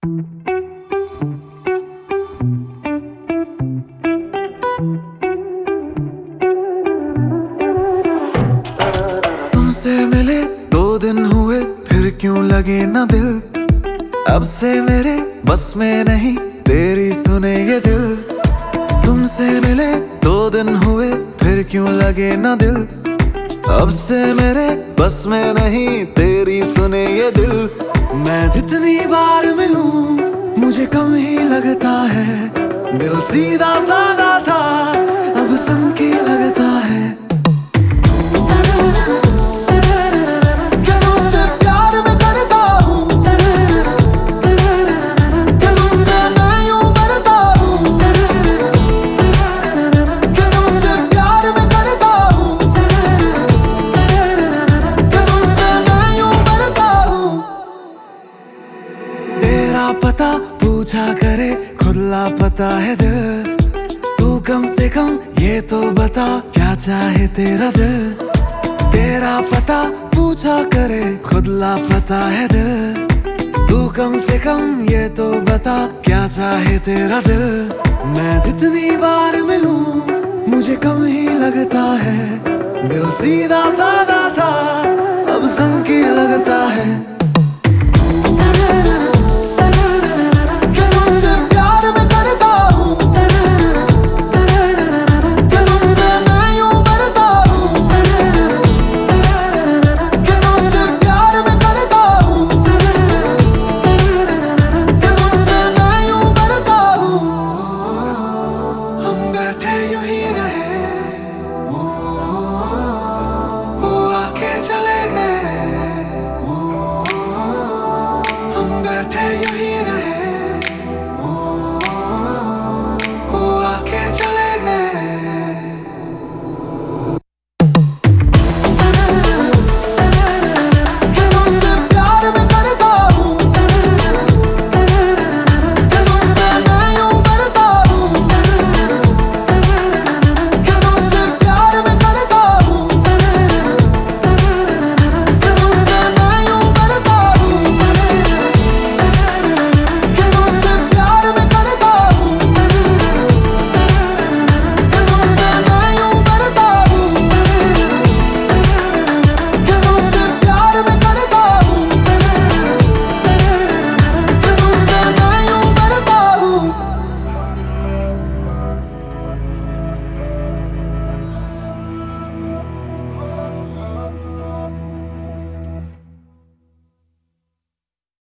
तुमसे मिले 2 दिन हुए, फिर क्यों लगे ना दिल। अब से मेरे बस में नहीं तेरी सुने ये दिल। तुमसे मिले 2 दिन हुए, फिर क्यों लगे ना दिल। अब से मेरे बस में नहीं तेरी सुने ये दिल। मैं जितनी बार मिलूं मुझे कम ही लगता है। दिल सीधा साधा था अब संकी लगता है। पता पूछा करे खुद लापता है दिल। तू कम से कम ये तो बता क्या चाहे तेरा दिल। तेरा पता पूछा करे खुद लापता है दिल। तू कम से कम ये तो बता क्या चाहे तेरा दिल। मैं जितनी बार मिलूं मुझे कम ही लगता है। दिल सीधा साधा था अब संकी लगता है।